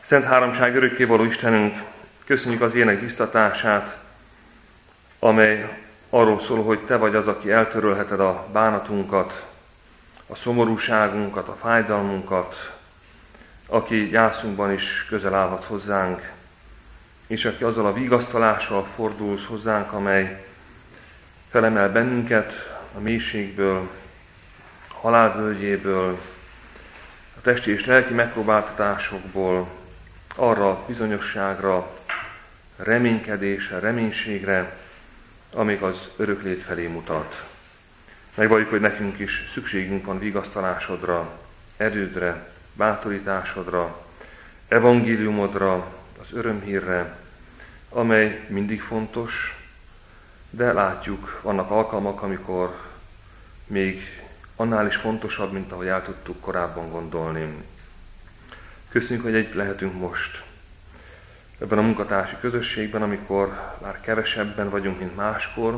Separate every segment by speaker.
Speaker 1: Szent Háromság örökkévaló Istenünk, köszönjük az ének biztatását, amely arról szól, hogy Te vagy az, aki eltörölheted a bánatunkat, a szomorúságunkat, a fájdalmunkat, aki gyászunkban is közel állhat hozzánk, és aki azzal a vigasztalással fordulsz hozzánk, amely felemel bennünket a mélységből, a halál völgyéből, a testi és lelki megpróbáltatásokból, arra a bizonyosságra, reménykedésre, reménységre, amíg az öröklét felé mutat. Megvalljuk, hogy nekünk is szükségünk van vigasztalásodra, erődre, bátorításodra, evangéliumodra, az örömhírre, amely mindig fontos, de látjuk, vannak alkalmak, amikor még annál is fontosabb, mint ahogy el tudtuk korábban gondolni. Köszönjük, hogy egy lehetünk most ebben a munkatársi közösségben, amikor már kevesebben vagyunk, mint máskor,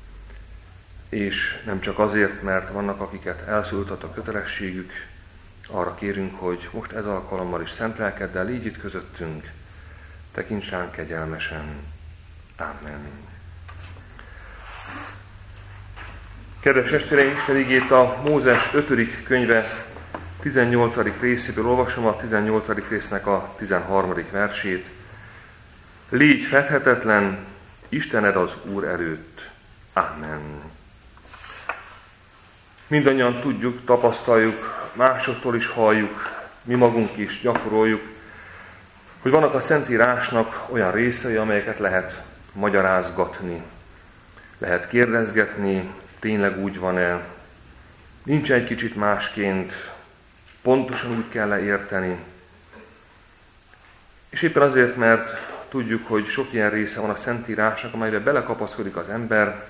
Speaker 1: és nem csak azért, mert vannak, akiket elszólított a kötelességük, arra kérünk, hogy most ez alkalommal is szent lelkeddel légy itt közöttünk, tekints ránk kegyelmesen. Amen. Kedves testvéreim, Isten igét a Mózes 5. könyve 18. részéből olvasom, a 18. résznek a 13. versét. Légy fedhetetlen, Istened az Úr előtt. Amen. Mindannyian tudjuk, tapasztaljuk, másoktól is halljuk, mi magunk is gyakoroljuk, hogy vannak a Szentírásnak olyan részei, amelyeket lehet magyarázgatni, lehet kérdezgetni, tényleg úgy van-e, nincs egy kicsit másként, pontosan úgy kell érteni. És éppen azért, mert tudjuk, hogy sok ilyen része van a Szentírásnak, amelybe belekapaszkodik az ember,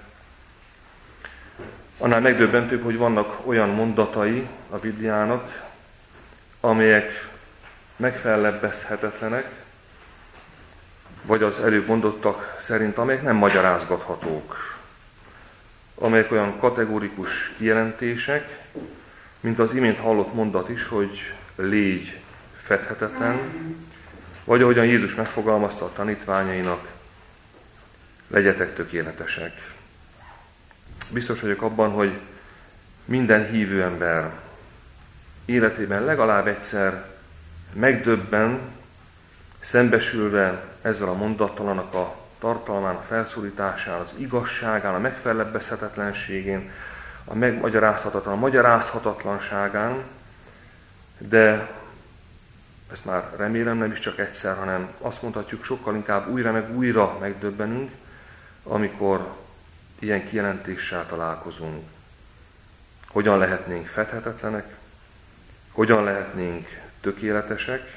Speaker 1: annál megdöbbentőbb, hogy vannak olyan mondatai a Bibliának, amelyek megfellebbezhetetlenek, vagy az előbb mondottak szerint, amelyek nem magyarázgathatók, amelyek olyan kategórikus kijelentések, mint az imént hallott mondat is, hogy légy fedhetetlen, vagy ahogyan Jézus megfogalmazta a tanítványainak, legyetek tökéletesek. Biztos vagyok abban, hogy minden hívő ember életében legalább egyszer megdöbben, szembesülve ezzel a mondattal, annak a tartalmán, a felszólításán, az igazságán, a megfellebbezhetetlenségén, a megmagyarázhatatlan, a magyarázhatatlanságán, de ezt már remélem nem is csak egyszer, hanem azt mondhatjuk, sokkal inkább újra meg újra megdöbbenünk, amikor ilyen kijelentéssel találkozunk. Hogyan lehetnénk fedhetetlenek, hogyan lehetnénk tökéletesek,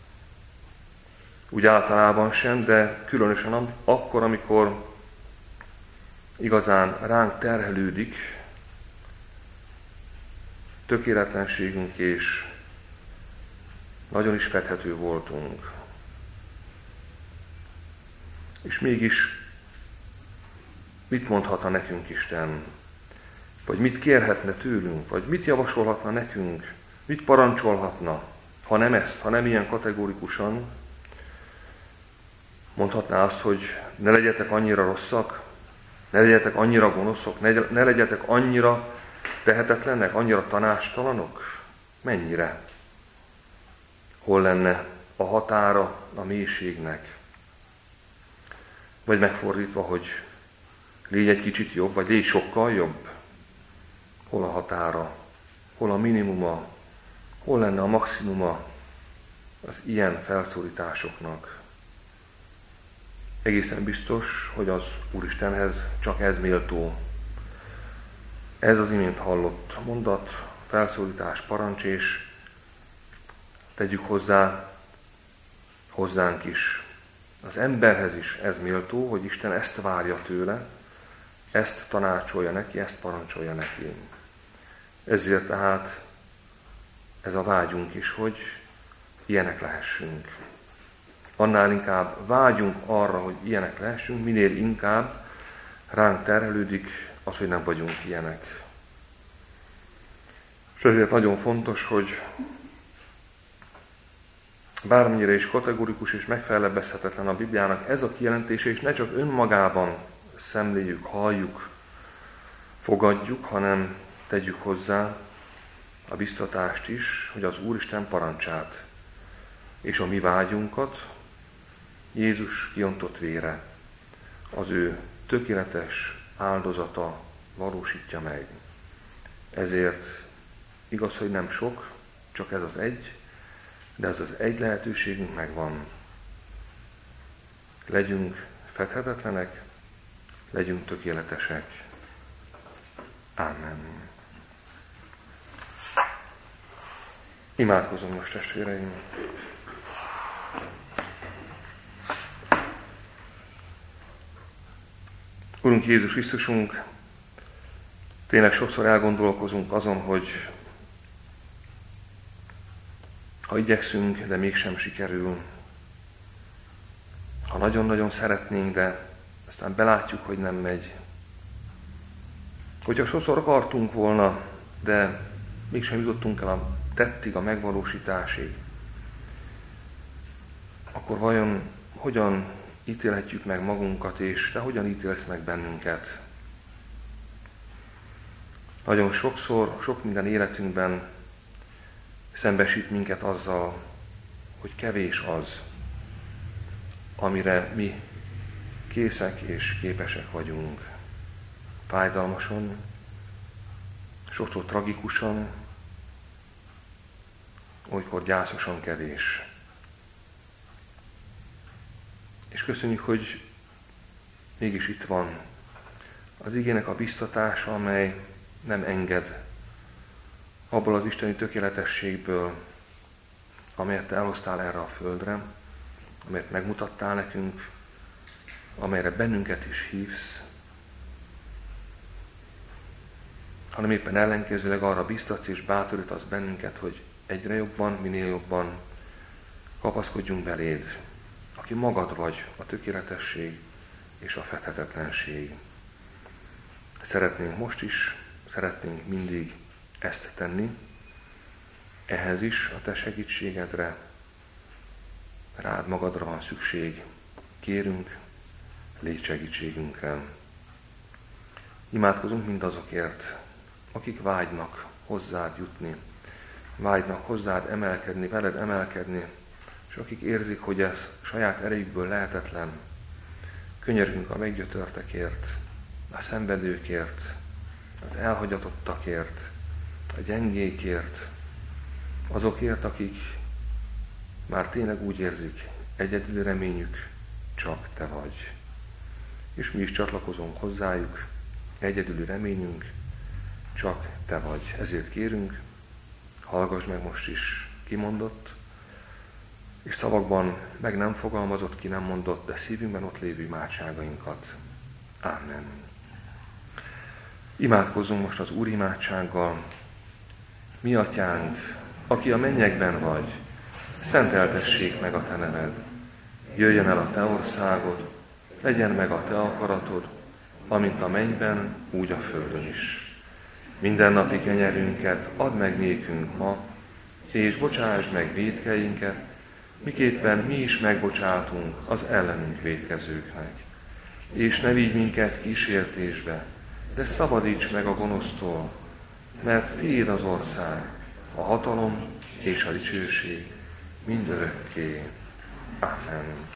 Speaker 1: úgy általában sem, de különösen akkor, amikor igazán ránk terhelődik tökéletlenségünk, és nagyon is fedhető voltunk. És mégis mit mondhatna nekünk Isten? Vagy mit kérhetne tőlünk? Vagy mit javasolhatna nekünk? Mit parancsolhatna? Ha nem ezt, ha nem ilyen kategórikusan, mondhatná azt, hogy ne legyetek annyira rosszak, ne legyetek annyira gonoszok, ne legyetek annyira tehetetlenek, annyira tanácstalanok? Mennyire? Hol lenne a határa a mélységnek? Vagy megfordítva, hogy légy egy kicsit jobb, vagy légy sokkal jobb? Hol a határa? Hol a minimuma? Hol lenne a maximuma az ilyen felszólításoknak? Egészen biztos, hogy az Úristenhez csak ez méltó. Ez az imént hallott mondat, felszólítás, parancs, és tegyük hozzá hozzánk is. Az emberhez is ez méltó, hogy Isten ezt várja tőle, ezt tanácsolja neki, ezt parancsolja neki. Ezért tehát ez a vágyunk is, hogy ilyenek lehessünk. Annál inkább vágyunk arra, hogy ilyenek lehessünk, minél inkább ránk terhelődik az, hogy nem vagyunk ilyenek. És ezért nagyon fontos, hogy Bármennyire is kategorikus és megfelebbezhetetlen a Bibliának ez a kijelentése, és ne csak önmagában szemléljük, halljuk, fogadjuk, hanem tegyük hozzá a biztatást is, hogy az Úristen parancsát és a mi vágyunkat Jézus kiontott vére, az ő tökéletes áldozata valósítja meg. Ezért igaz, hogy nem sok, csak ez az egy, de ez az egy lehetőségünk megvan. Legyünk fedhetetlenek, legyünk tökéletesek. Ámen. Imádkozom most, testvéreim! Urunk Jézus Krisztusunk, tényleg sokszor elgondolkozunk azon, hogy ha igyekszünk, de mégsem sikerül. Ha nagyon-nagyon szeretnénk, de aztán belátjuk, hogy nem megy. Hogyha sokszor akartunk volna, de mégsem jutottunk el a tettig, a megvalósításig, akkor vajon hogyan ítélhetjük meg magunkat, és te hogyan ítélsz meg bennünket? Nagyon sokszor, sok minden életünkben szembesít minket azzal, hogy kevés az, amire mi készek és képesek vagyunk. Fájdalmasan, sokszor tragikusan, olykor gyászosan kevés. És köszönjük, hogy mégis itt van az igének a biztatása, amely nem enged abból az isteni tökéletességből, amelyet te elhoztál erre a földre, amelyet megmutattál nekünk, amelyre bennünket is hívsz, hanem éppen ellenkezőleg arra biztatsz és bátorítasz bennünket, hogy egyre jobban, minél jobban kapaszkodjunk beléd, aki magad vagy, a tökéletesség és a fedhetetlenség. Szeretnénk most is, szeretnénk mindig ezt tenni, ehhez is a te segítségedre, rád magadra van szükség, kérünk, légy segítségünkre. Imádkozunk mindazokért, akik vágynak hozzád jutni, vágynak hozzád emelkedni, veled emelkedni, és akik érzik, hogy ez saját erejükből lehetetlen. Könyörgünk a meggyötörtekért, a szenvedőkért, az elhagyatottakért, a gyengékért, azokért, akik már tényleg úgy érzik, egyedüli reményük csak te vagy. És mi is csatlakozunk hozzájuk, egyedüli reményünk csak te vagy. Ezért kérünk, hallgass meg most is kimondott, és szavakban meg nem fogalmazott, ki nem mondott, de szívünkben ott lévő imádságainkat. Ámen. Imádkozzunk most az Úr imádsággal. Mi atyánk, aki a mennyekben vagy, szenteltessék meg a te neved. Jöjjön el a te országod, legyen meg a te akaratod, amint a mennyben, úgy a földön is. Mindennapi kenyerünket add meg nékünk ma, és bocsásd meg vétkeinket, miképpen mi is megbocsátunk az ellenünk vétkezőknek. És ne vigy minket kísértésbe, de szabadíts meg a gonosztól, mert tiéd az ország, a hatalom és a dicsőség mindörökké. Amen.